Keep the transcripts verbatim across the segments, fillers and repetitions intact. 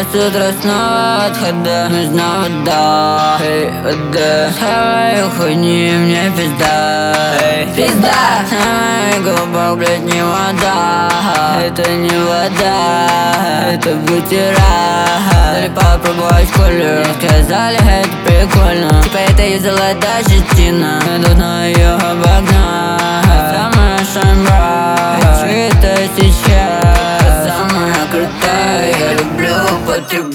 с утра снова отхода, нужна вода. Эй, вода, давай уходи, мне пизда. Эй, пизда, на моих губах, блядь, не вода. Это не вода, это бутера. Дали попробовать в школе, сказали, это прикольно. Типа это и золотая щетина, нужно ее обогнать. Самая шамбра, хочу это сейчас. Самая крутая, я люблю употреблять.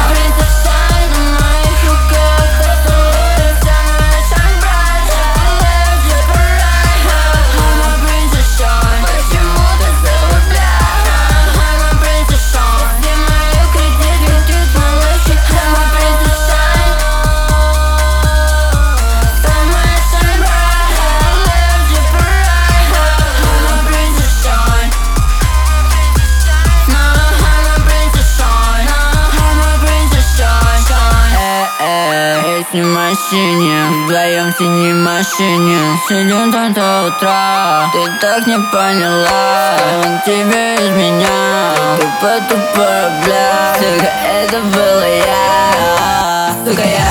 В машине, вдвоем в синей машине, сидим там до утра. Ты так не поняла, он тебе из меня тупо-тупо, бля. Сука, это был я, сука, я